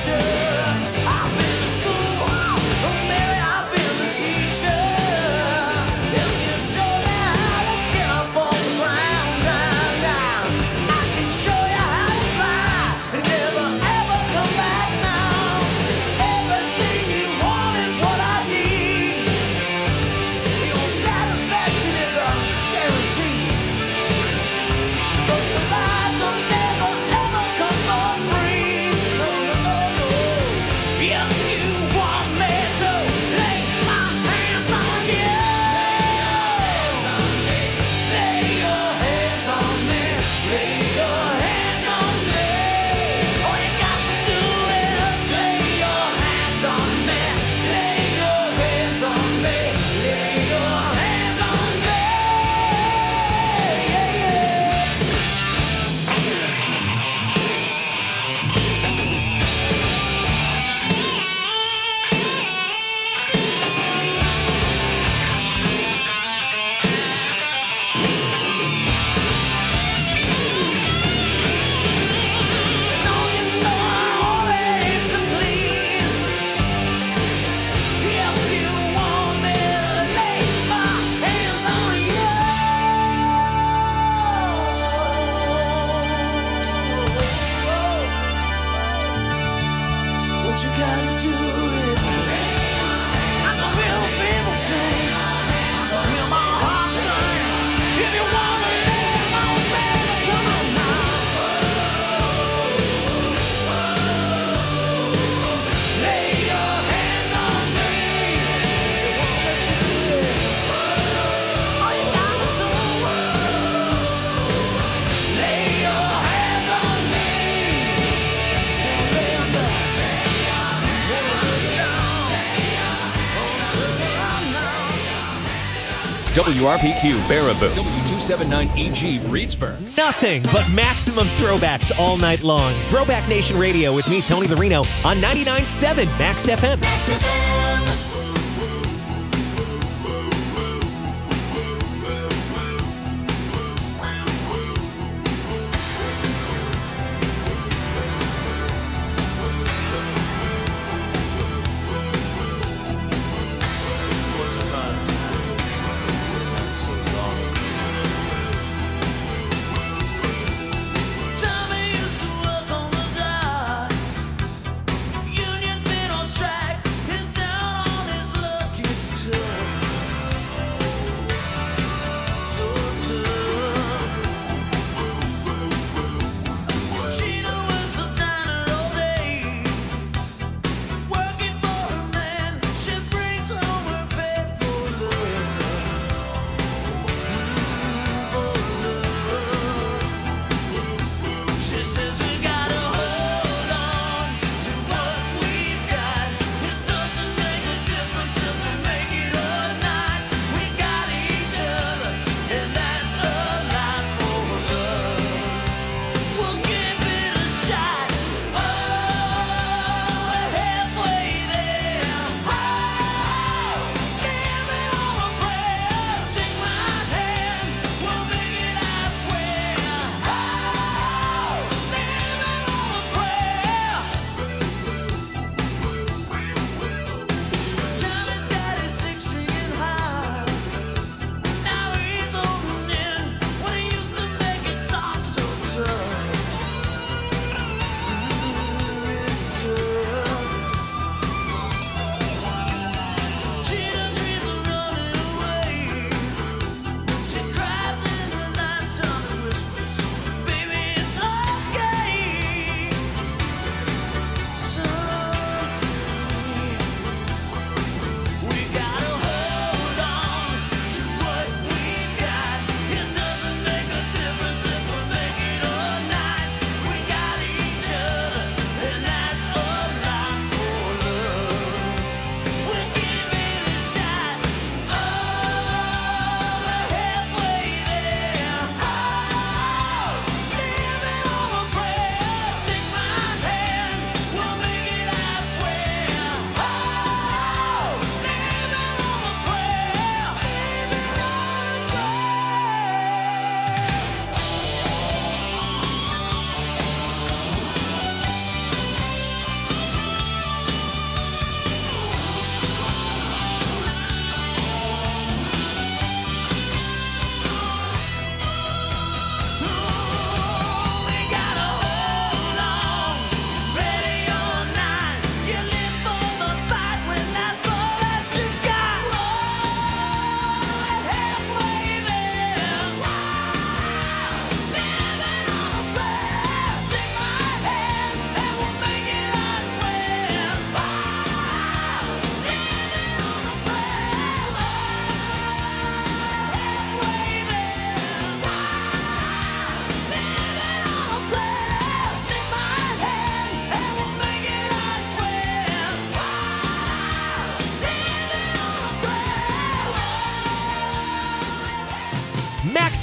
WRPQ Baraboo, W279EG Reedsburg. Nothing but maximum throwbacks all night long. Throwback Nation Radio with me, Tony Larino, on 99.7 Max FM. Max FM. Union's been on strike. It's down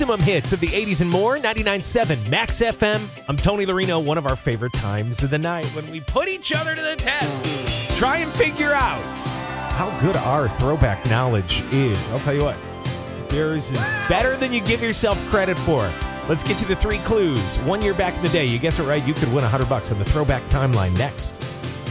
maximum hits of the 80s and more. 99.7 Max FM. I'm Tony Larino. One of our favorite times of the night when we put each other to the test. Try and figure out how good our throwback knowledge is. I'll tell you what, yours is better than you give yourself credit for. Let's get you the 3 clues. 1 year back in the day, you guess it right, you could win $100 on the Throwback Timeline next.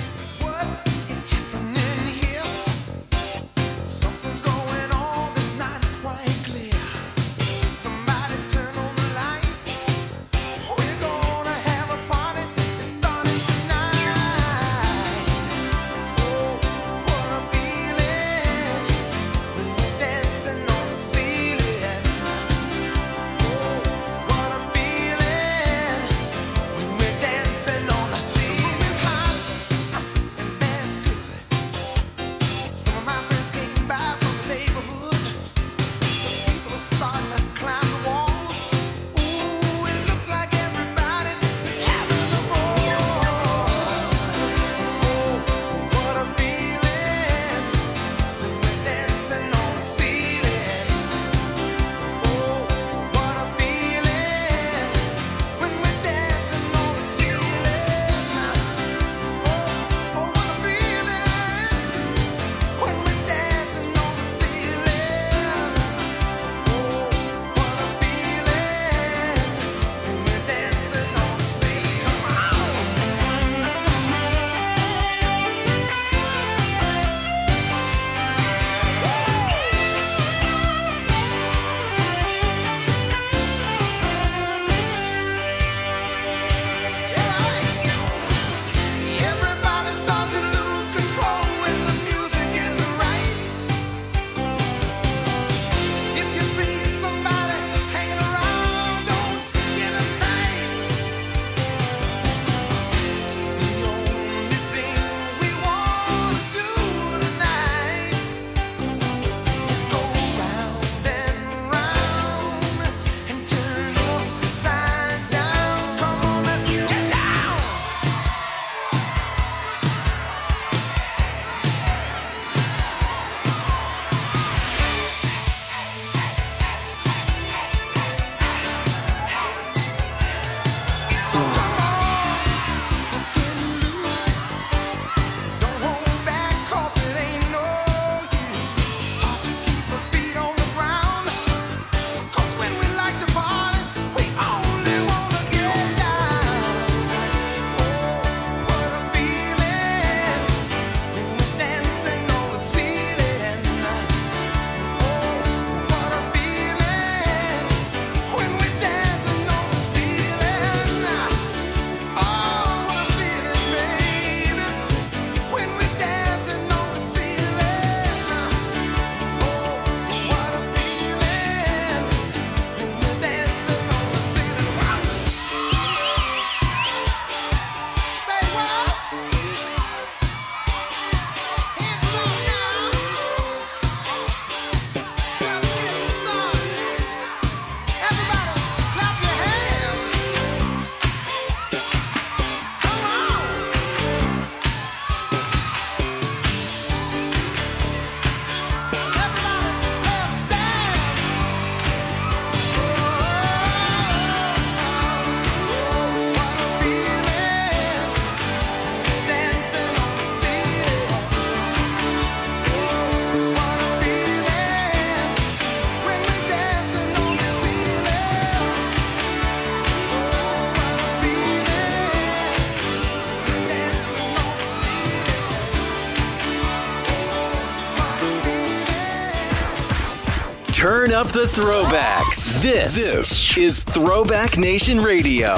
Turn up the throwbacks. This is Throwback Nation Radio.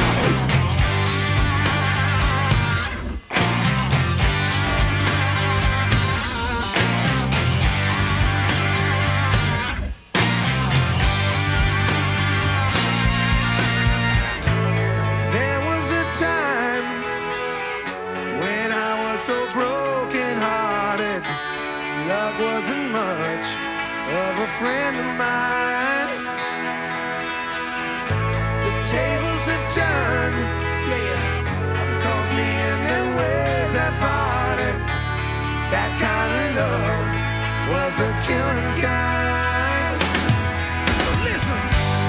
There was a time when I was so broken-hearted. Love wasn't much of a friend of mine. The tables have turned, calls me in their ways that parted. That kind of love was the killing kind. So listen.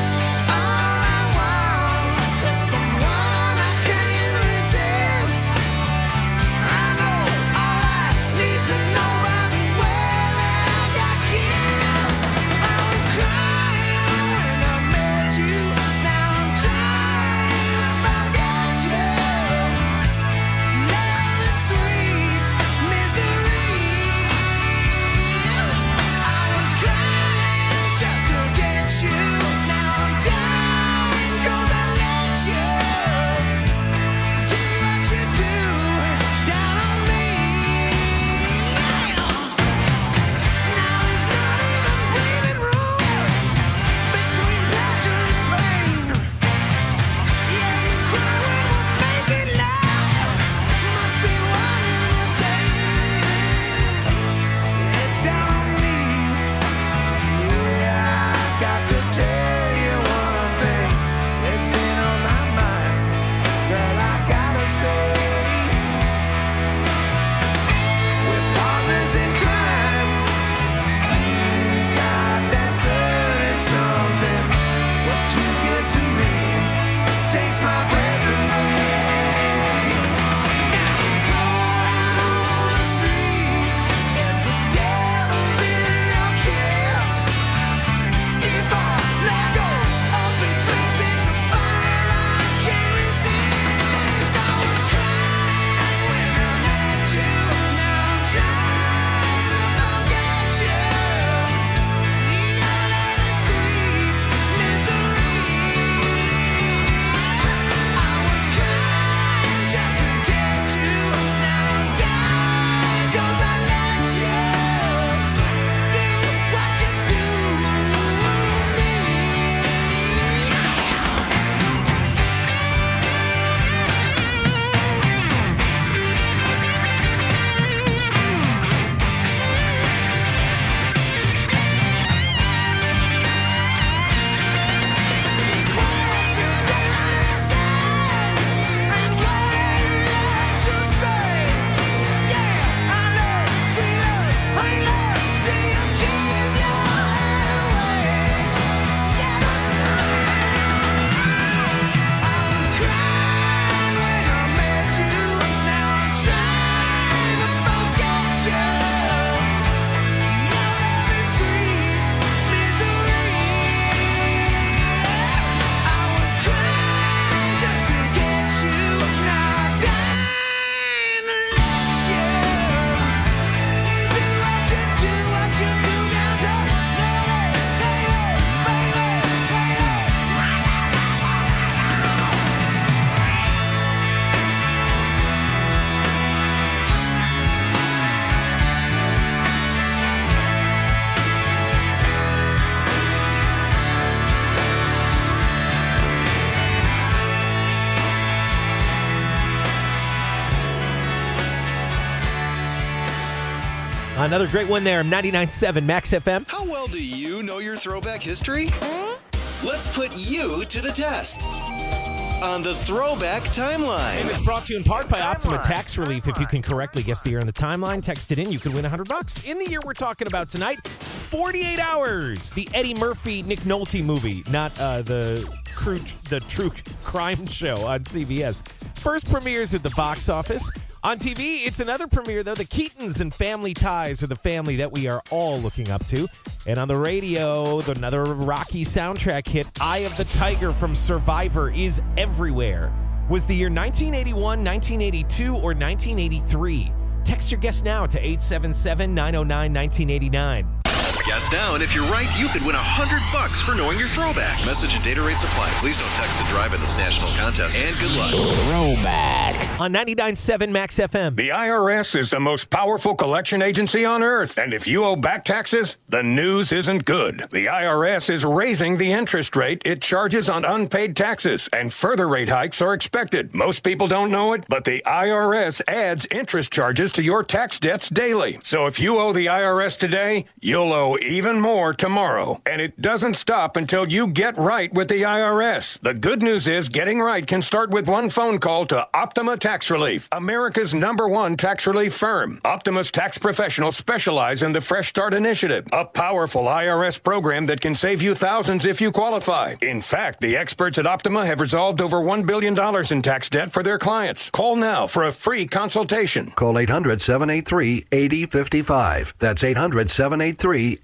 Another great one there, 99.7 Max FM. How well do you know your throwback history? Let's put you to the test on the Throwback Timeline. And it's brought to you in part by Optima Tax Relief. If you can correctly guess the year in the timeline, text it in. You can win $100. In the year we're talking about tonight, 48 Hours, the Eddie Murphy, Nick Nolte movie, not the true crime show on CBS. First premieres at the box office. On TV, it's another premiere, though. The Keatons and Family Ties are the family that we are all looking up to. And on the radio, another Rocky soundtrack hit, Eye of the Tiger from Survivor, is everywhere. Was the year 1981, 1982, or 1983? Text your guess now to 877-909-1989. Guess now, and if you're right, you could win $100 for knowing your throwback. Message and data rates apply. Please don't text to drive in this national contest. And good luck. Throwback. On 99.7 Max FM. The IRS is the most powerful collection agency on earth. And if you owe back taxes, the news isn't good. The IRS is raising the interest rate it charges on unpaid taxes, and further rate hikes are expected. Most people don't know it, but the IRS adds interest charges to your tax debts daily. So if you owe the IRS today, you'll owe even more tomorrow. And it doesn't stop until you get right with the IRS. The good news is getting right can start with one phone call to Optima Tax Relief, America's #1 tax relief firm. Optima's tax professionals specialize in the Fresh Start Initiative, a powerful IRS program that can save you thousands if you qualify. In fact, the experts at Optima have resolved over $1 billion in tax debt for their clients. Call now for a free consultation. Call 800-783-8055. That's 800-783-8055.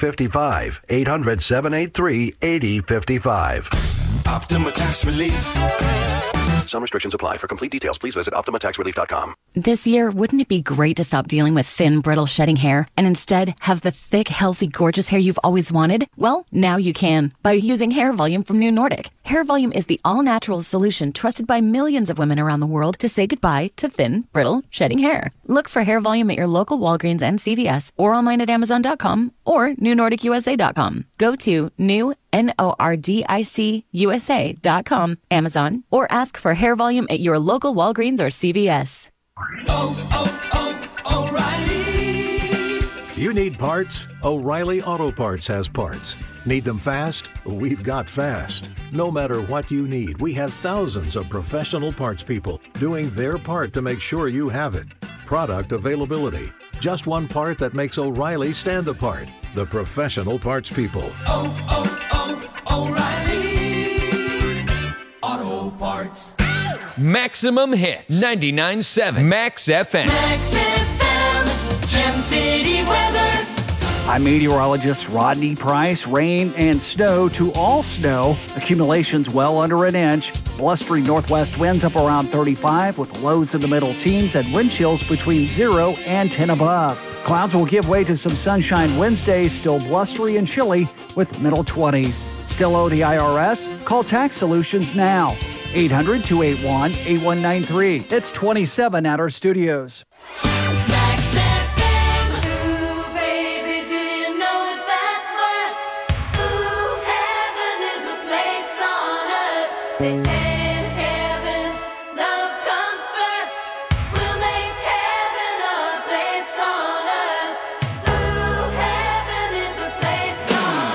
800-783-8055. Optima Tax Relief. Some restrictions apply. For complete details, please visit OptimaTaxRelief.com. This year, wouldn't it be great to stop dealing with thin, brittle, shedding hair and instead have the thick, healthy, gorgeous hair you've always wanted? Well, now you can by using Hair Volume from New Nordic. Hair Volume is the all-natural solution trusted by millions of women around the world to say goodbye to thin, brittle, shedding hair. Look for Hair Volume at your local Walgreens and CVS or online at Amazon.com or NewNordicUSA.com. Go to NewNordicUSA.com, Amazon, or ask for Hair Volume at your local Walgreens or CVS. O'Reilly. You need parts? O'Reilly Auto Parts has parts. Need them fast? We've got fast. No matter what you need, we have thousands of professional parts people doing their part to make sure you have it. Product availability. Just one part that makes O'Reilly stand apart. The professional parts people. O'Reilly Auto Parts. Maximum hits. 99.7 Max FM. Max FM, Gem City weather. I'm meteorologist Rodney Price. Rain and snow to all snow. Accumulations well under an inch. Blustery northwest winds up around 35 with lows in the middle teens and wind chills between 0 and 10 above. Clouds will give way to some sunshine Wednesday, still blustery and chilly with middle 20s. Still owe the IRS? Call Tax Solutions now. 800-281-8193. It's 27 at our studios. Max FM. Ooh, baby, do you know that that's where? Ooh, heaven is a place on earth. They say in heaven, love comes first. We'll make heaven a place on earth. Ooh, heaven is a place on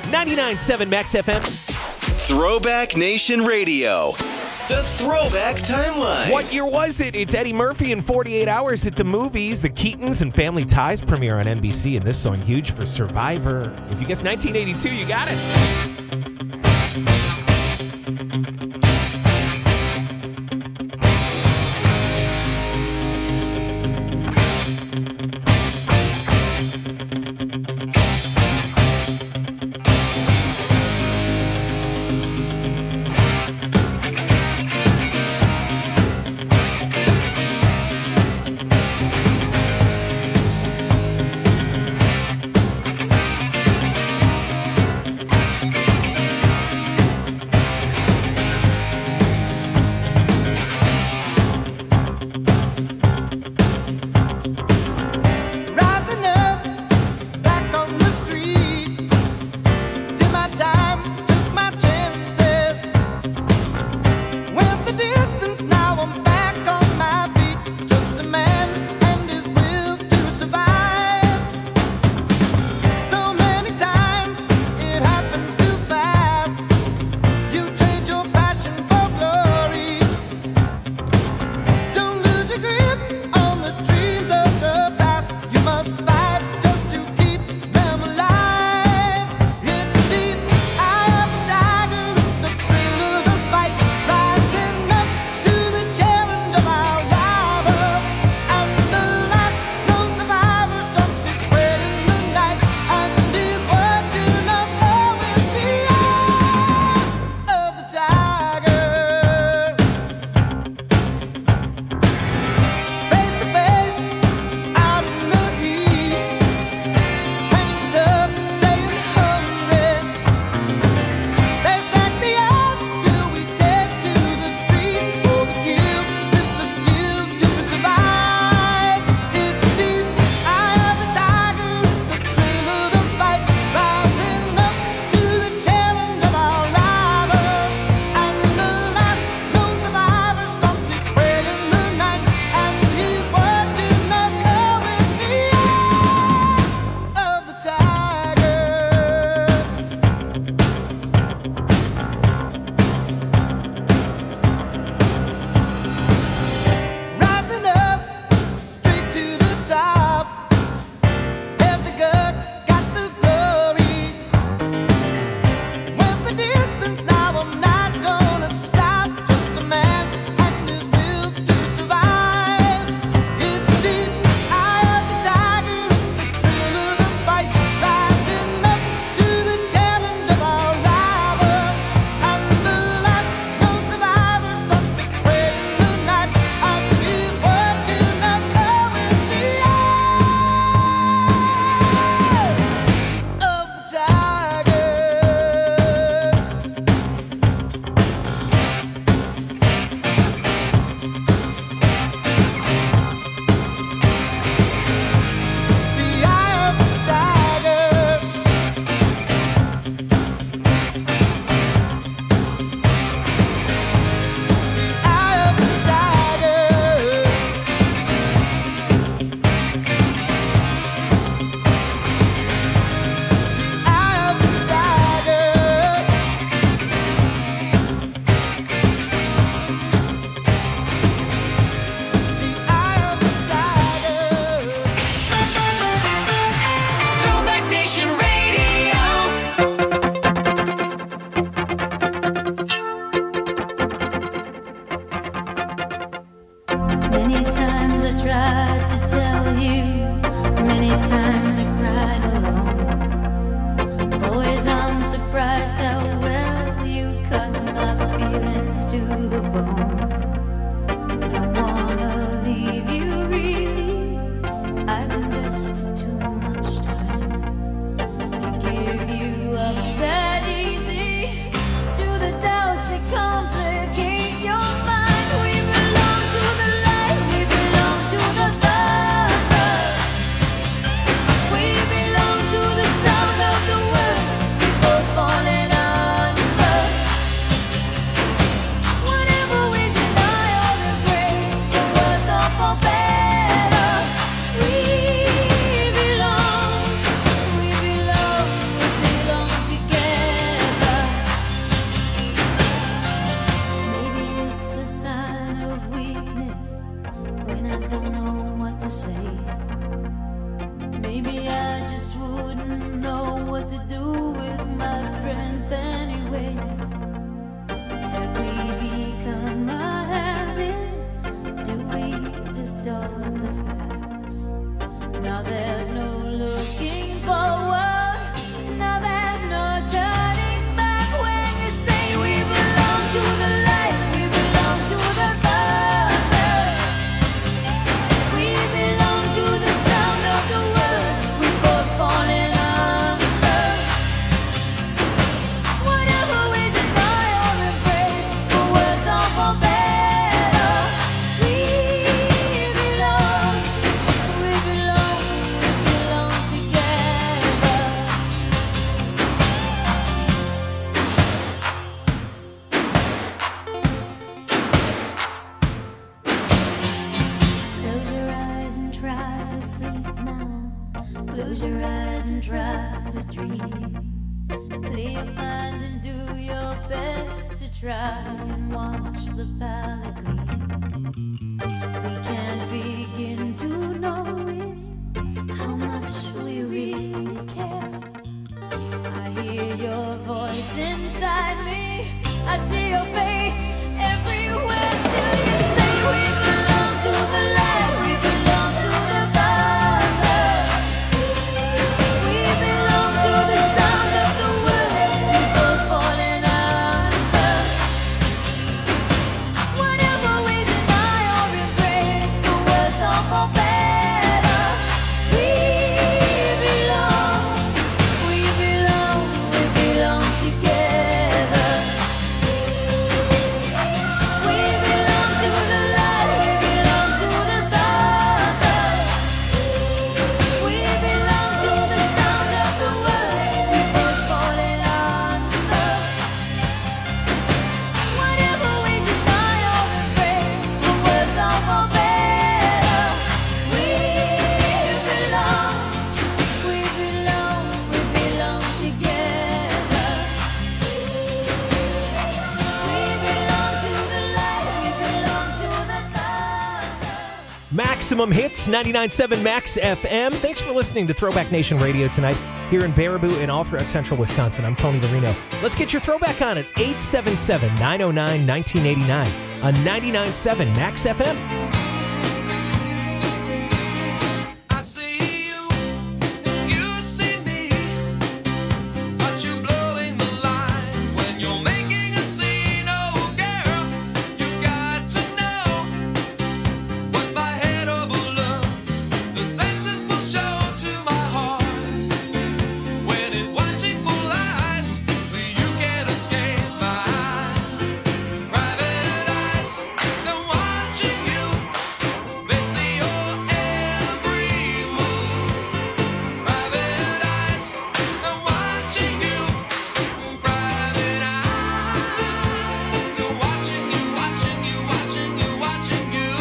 99.7 Max FM. Throwback Nation Radio. The Throwback Timeline. What year was it? It's Eddie Murphy in 48 Hours at the Movies. The Keatons and Family Ties premiere on NBC, and this song huge for Survivor. If you guess 1982, you got it. Falling out. try and watch the palette bleed. We can't begin to know it, how much we really care. I hear your voice inside me, I see your face everywhere. Still you say we belong to the light, we belong to the Father. We belong to the sound of the words before falling under. Whatever we deny or embrace, for worse or for better, we belong together. We belong to the light, we belong to the Father. We belong to the sound of the words before falling under. Whatever we deny or embrace, for worse or for better, we belong together. Maximum Hits, 99.7 Max FM. Thanks for listening to Throwback Nation Radio tonight here in Baraboo and all throughout central Wisconsin. I'm Tony Larino. Let's get your throwback on at 877-909-1989 on 99.7 Max FM. I see you, you see me, but you blowing the line when you're making a scene. Oh girl, you got to know what my head overlooks. The senses will show to my heart when it's watching full eyes. You can't escape my private eyes. They're watching you. They see your every move. Private eyes. They're watching you. Private eyes. They're watching you, watching you, watching you, watching you.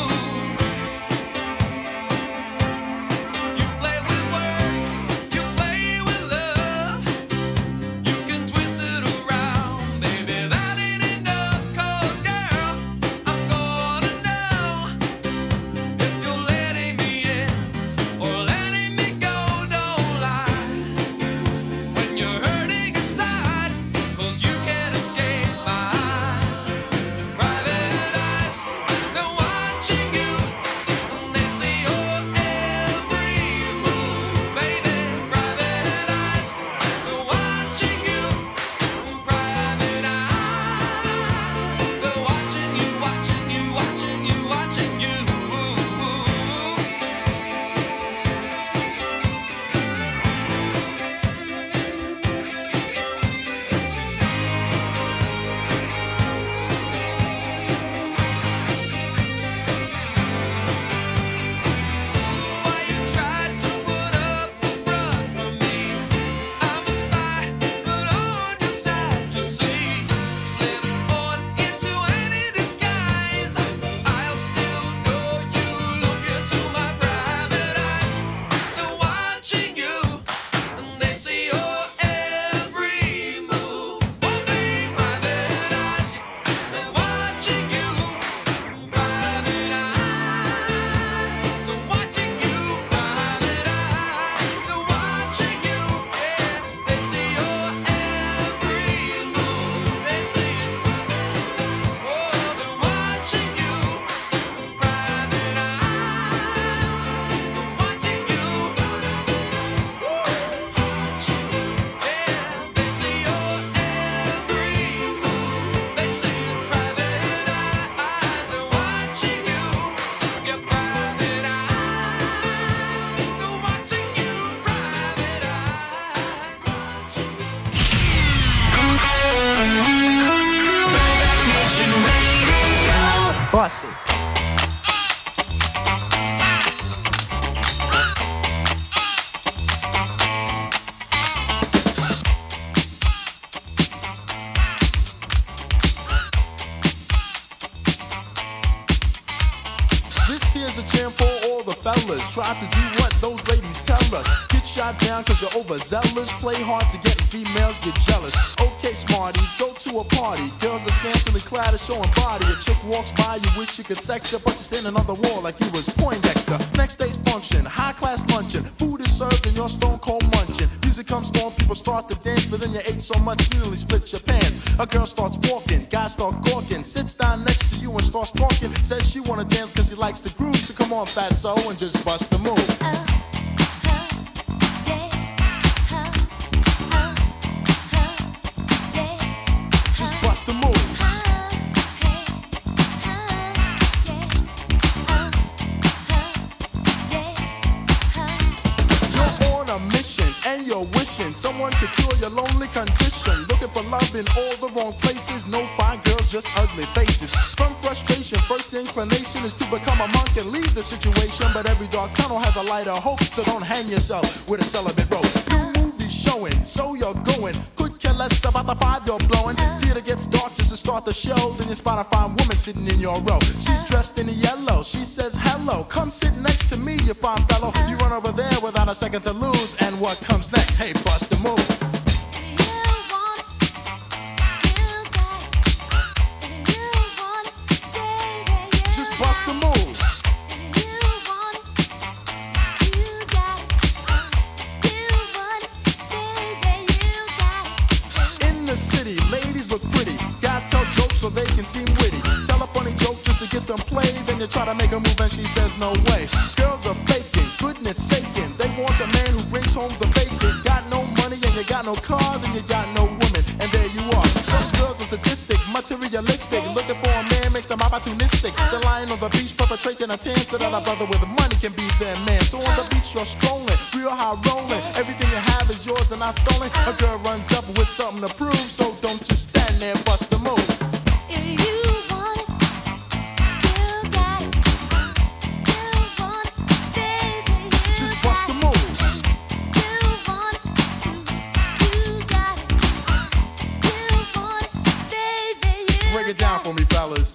You play with words. You play with love. You can twist it around, baby. That ain't enough. 'Cause girl, I'm gonna know if you're letting me in or letting me go. Don't lie when you're hurting inside, 'cause you can't escape my private eyes. They're watching you, they see your every move, baby. Private eyes, they're watching you. Private eyes, they're watching you, watching you, watching you, watching you. Why you tried to put up a front for me? I'm a spy, but on your side, you see. Slip on into any disguise, I'll still know you. Look into my private eyes. They're watching you, and they see your every move. Oh, babe, private eyes. They're watching you. Private eyes. They're watching you. Private eyes. They're watching you. Yeah, they see your every move. They see it. Oh, they're watching you. Private eyes. They're watching you. Watching you. Yeah, they see your every move. They see it. Private eyes. They're watching you. Your private eyes. They're watching you. Private eyes. Watching you. Bust it. This here's a jam for all the fellas. Try to do what those ladies tell us. Get shot down cause you're overzealous. Play hard to get females, get jealous. Okay, smarty, go to a party. Girls are scantily clad and showing body. A chick walks by, you wish you could sex her, but you're standing on the wall like you was Poindexter. Next day's function, high class luncheon. Food is served and you're stone cold munching. Music comes on, people start to dance, but then you ate so much you nearly split your pants. A girl starts walking, guys start gawking, sits down next to you and starts talking. Says she wanna dance cause she likes the groove, so come on fatso and just bust the move. Just bust the move. You're on a mission and you're wishing someone could cure your lonely condition. Looking for love in all the wrong places. No fine girls, just ugly faces. From frustration, first inclination is to become a monk and leave the situation. But every dark tunnel has a light of hope, so don't hang yourself with a celibate rope. New movie showing, so you're going. Could care less about the vibe you're blowing. Theater gets dark just to start the show. Then you spot a fine woman sitting in your row. She's dressed in yellow. She says hello. Come sit next to me, you fine fellow. You run over there without a second to lose. And what comes next? Hey, bust the move. Just bust the move. In the city, ladies look pretty. Guys tell jokes so they can seem witty. Tell a funny joke just to get some play. Then you try to make a move and she says no way. Girls are faking, goodness saking. They want a man who brings home the bacon. Got no money and you got no car, then you got no woman. And there you are. Some girls are sadistic, materialistic. Looking for a man makes them opportunistic. They're lying on the beach perpetrating a tan so that a brother with money can be their man. So on the beach you're strolling, real high rolling. Everything you have is yours and not stolen. A girl runs up with something to prove, so don't just stand there, bust the move. Just bust the move. Break it down for me, fellas.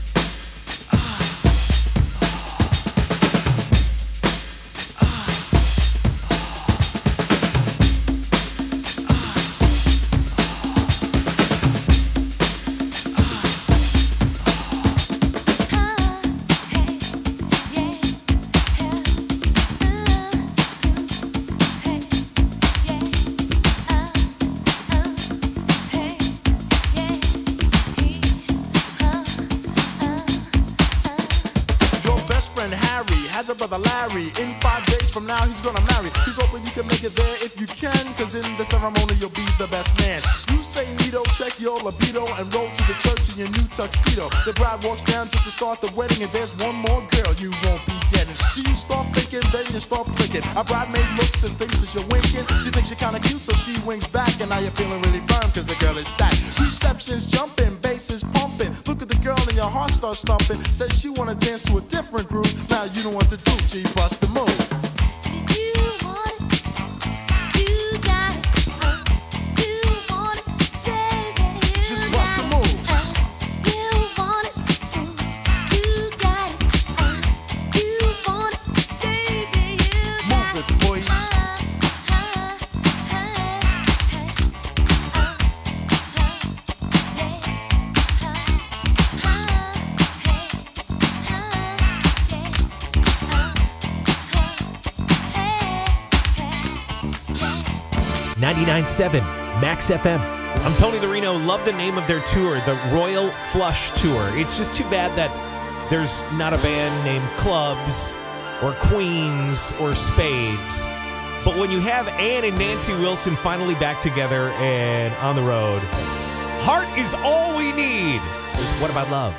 Has a brother Larry. In 5 days from now he's gonna marry. He's hoping you can make it there if you can, cause in the ceremony you'll be the best man. You say neato, check your libido, and roll to the church in your new tuxedo. The bride walks down just to start the wedding, and there's one more girl you won't be getting. So you start thinking, then you start flicking. A bridemaid looks and thinks that you're winking. She thinks you're kinda cute, so she winks back, and now you're feeling really firm cause the girl is stacked. Reception's jumping, bass is pumping. Look at the girl and your heart starts thumping. Says she wanna dance to a different groove. Now you don't want to do, G, bust the move. Just bust the move. Move it, boy. 99.7 Max FM. I'm Tony Lorino. Love the name of their tour, the Royal Flush Tour. It's just too bad that there's not a band named Clubs or Queens or Spades. But when you have Ann and Nancy Wilson finally back together and on the road, heart is all we need. What about love?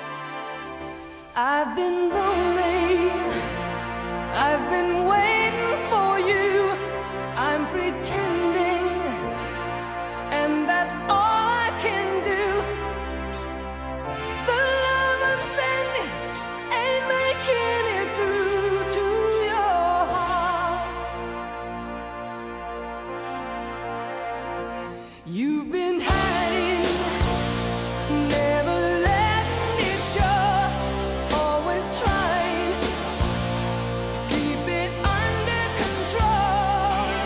I've been lonely. I've been waiting for you. I'm pretending, and that's all I can do. The love I'm sending ain't making it through to your heart. You've been hiding, never letting it show, always trying to keep it under control.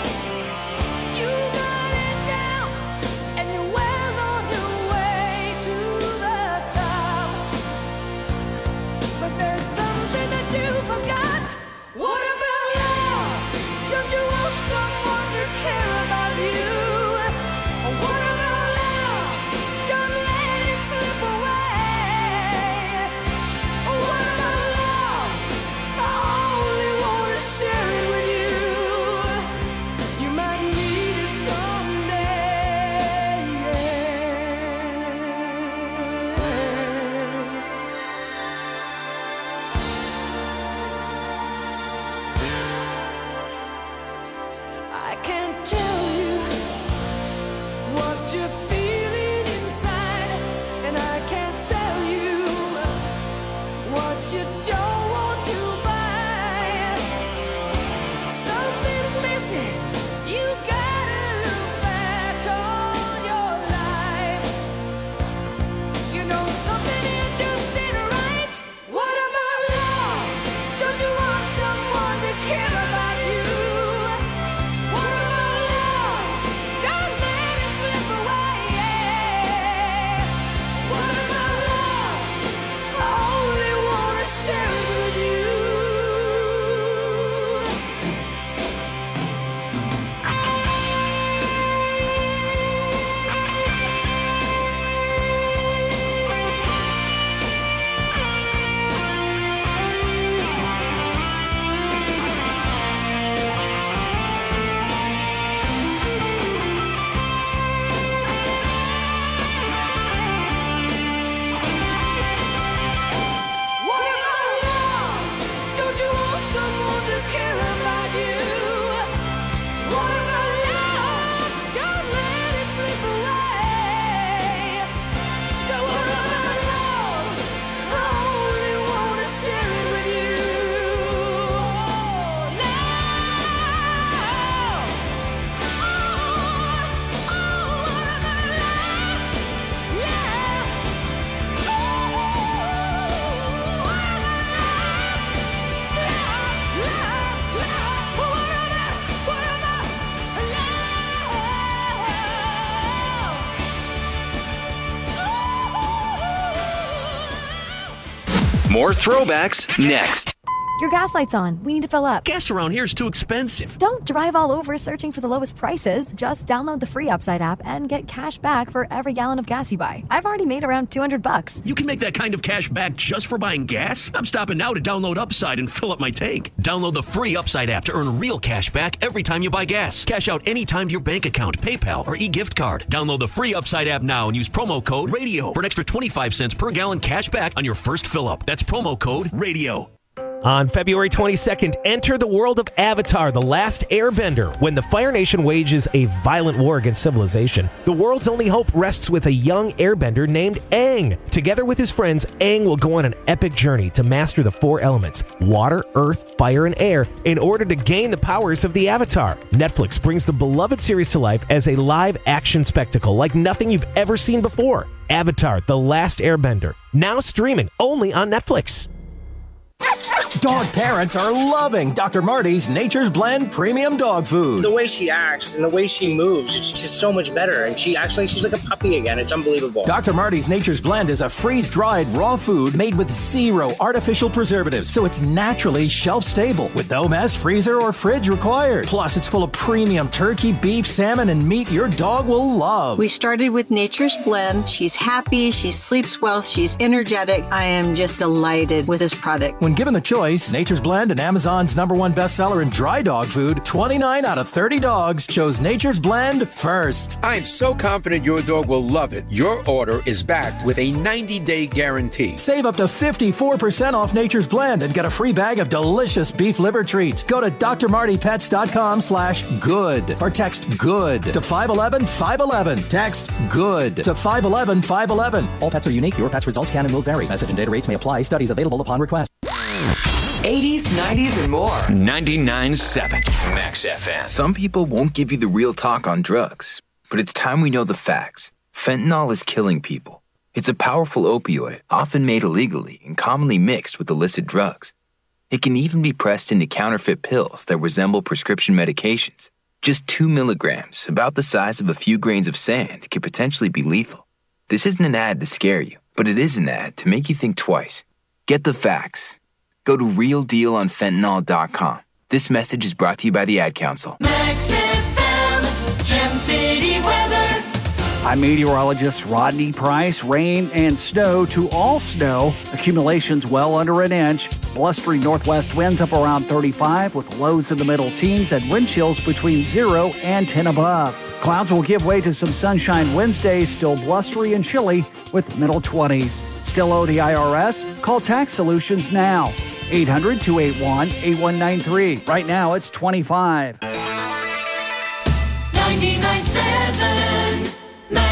what you're feeling inside, and I can't sell you what you don't want to buy. Something's missing. You gotta look back on your life. You know something here just ain't right. What about love? Don't you want someone to care about you? What about love? Don't let it slip away. What about love? I only wanna share it with you. What about love? Don't you want someone to care about you? What about love? Don't let it slip away. What about love? I only wanna share it with you. More throwbacks next. Your gas light's on. We need to fill up. Gas around here is too expensive. Don't drive all over searching for the lowest prices. Just download the free Upside app and get cash back for every gallon of gas you buy. I've already made around $200. You can make that kind of cash back just for buying gas? I'm stopping now to download Upside and fill up my tank. Download the free Upside app to earn real cash back every time you buy gas. Cash out anytime to your bank account, PayPal, or e-gift card. Download the free Upside app now and use promo code RADIO for an extra 25 cents per gallon cash back on your first fill up. That's promo code RADIO. On February 22nd, enter the world of Avatar: The Last Airbender. When the Fire Nation wages a violent war against civilization, the world's only hope rests with a young airbender named Aang. Together with his friends, Aang will go on an epic journey to master the four elements: water, earth, fire, and air, in order to gain the powers of the Avatar. Netflix brings the beloved series to life as a live-action spectacle like nothing you've ever seen before. Avatar: The Last Airbender, now streaming only on Netflix. Dog parents are loving Dr. Marty's Nature's Blend Premium Dog Food. The way she acts and the way she moves, it's just so much better. And she's like a puppy again. It's unbelievable. Dr. Marty's Nature's Blend is a freeze-dried raw food made with 0 artificial preservatives, so it's naturally shelf-stable with no mess, freezer, or fridge required. Plus, it's full of premium turkey, beef, salmon, and meat your dog will love. We started with Nature's Blend. She's happy, she sleeps well, she's energetic. I am just delighted with this product. When given the choice, Nature's Blend and Amazon's #1 bestseller in dry dog food, 29 out of 30 dogs chose Nature's Blend first. I'm so confident your dog will love it. Your order is backed with a 90-day guarantee. Save up to 54% off Nature's Blend and get a free bag of delicious beef liver treats. Go to drmartypets.com/good or text GOOD to 511-511. Text GOOD to 511-511. All pets are unique. Your pet's results can and will vary. Message and data rates may apply. Studies available upon request. 80s, 90s, and more. 99.7 Max FM. Some people won't give you the real talk on drugs, but it's time we know the facts. Fentanyl is killing people. It's a powerful opioid, often made illegally and commonly mixed with illicit drugs. It can even be pressed into counterfeit pills that resemble prescription medications. Just 2 milligrams, about the size of a few grains of sand, could potentially be lethal. This isn't an ad to scare you, but it is an ad to make you think twice. Get the facts. Go to realdealonfentanyl.com. This message is brought to you by the Ad Council. Max FM, Gem City weather. I'm meteorologist Rodney Price. Rain and snow to all snow. Accumulations well under an inch. Blustery northwest winds up around 35 with lows in the middle teens and wind chills between 0 and 10 above. Clouds will give way to some sunshine Wednesday, still blustery and chilly with middle 20s. Still owe the IRS? Call Tax Solutions now. 800-281-8193. Right now it's 25. 99.7 Max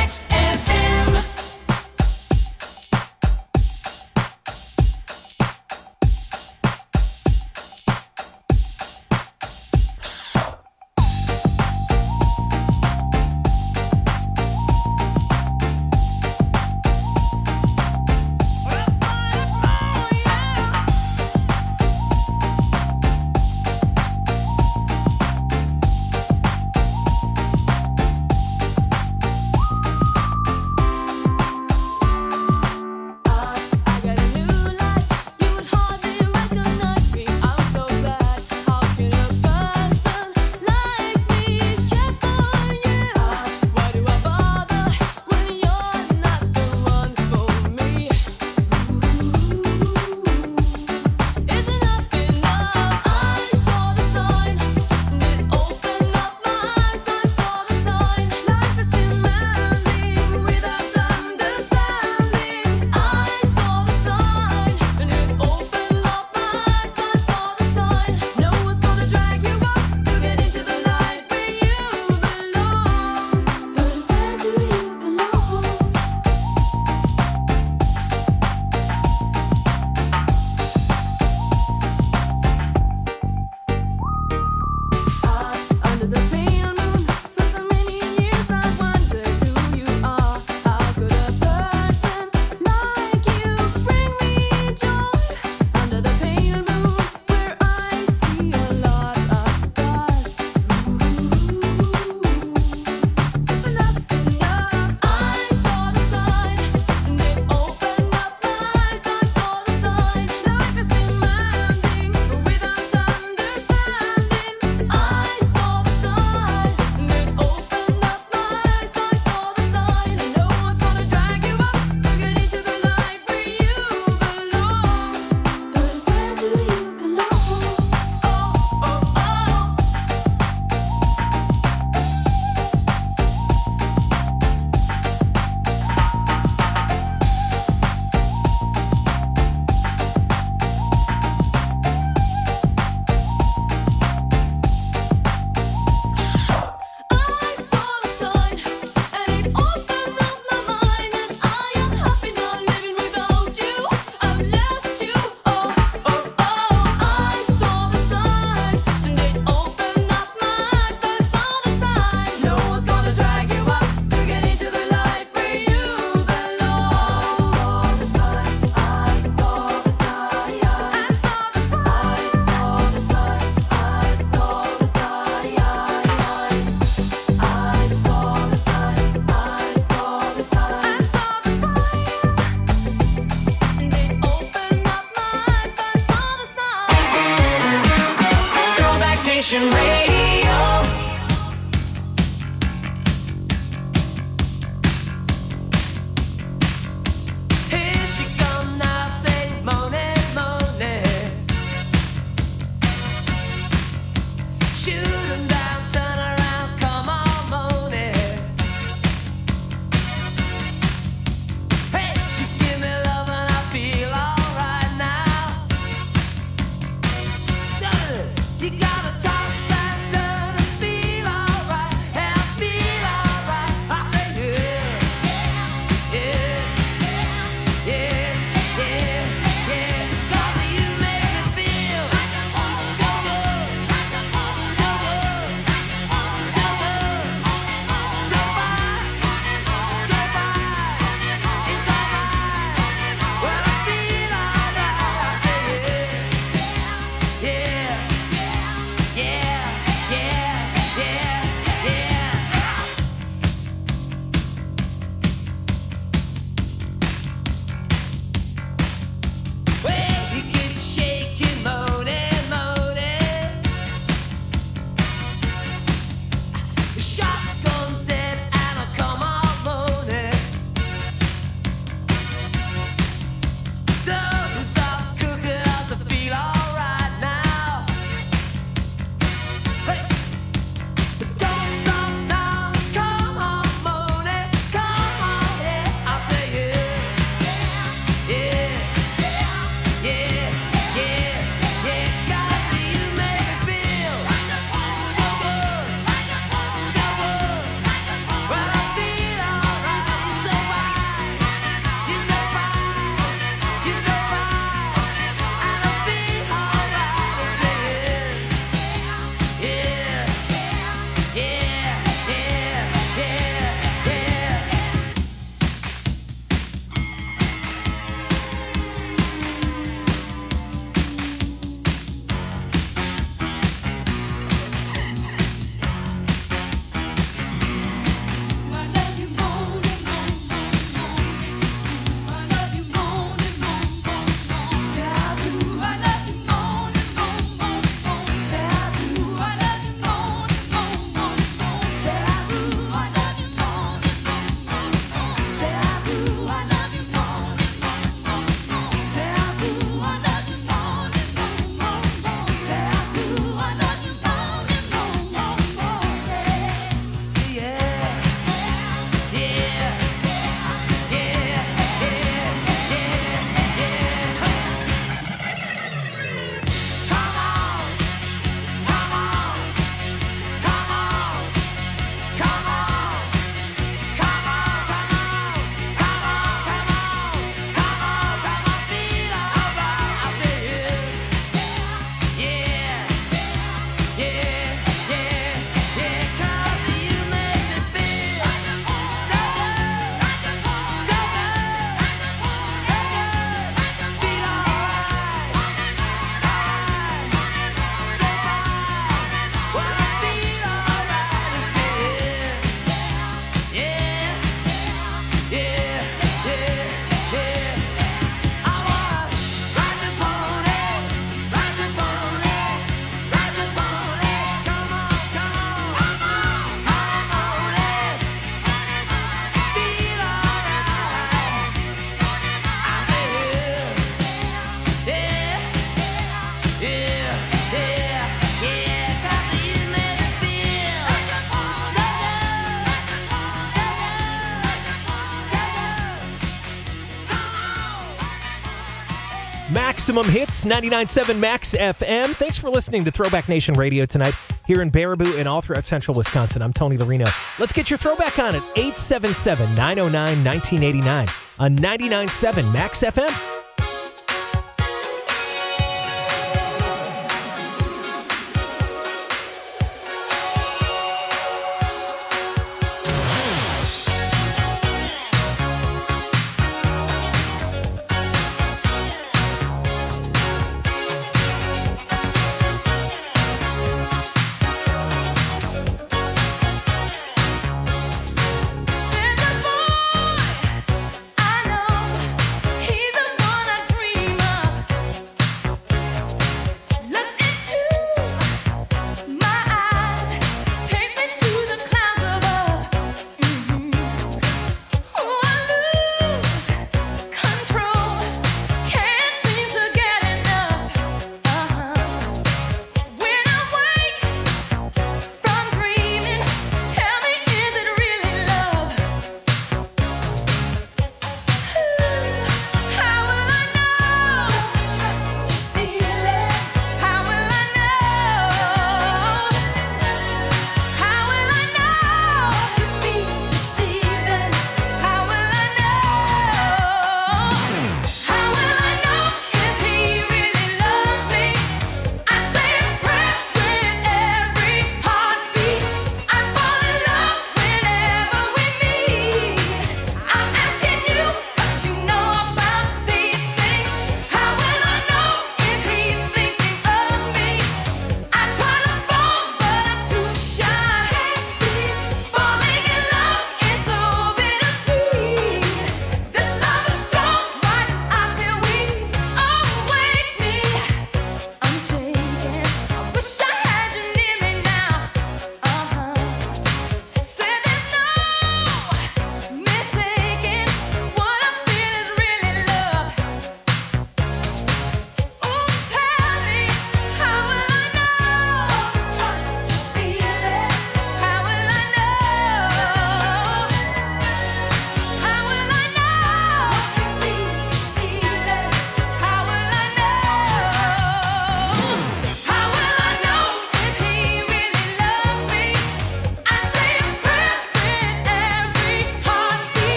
Maximum Hits, 99.7 Max FM. Thanks for listening to Throwback Nation Radio tonight here in Baraboo and all throughout central Wisconsin. I'm Tony Larino. Let's get your throwback on at 877-909-1989 on 99.7 Max FM.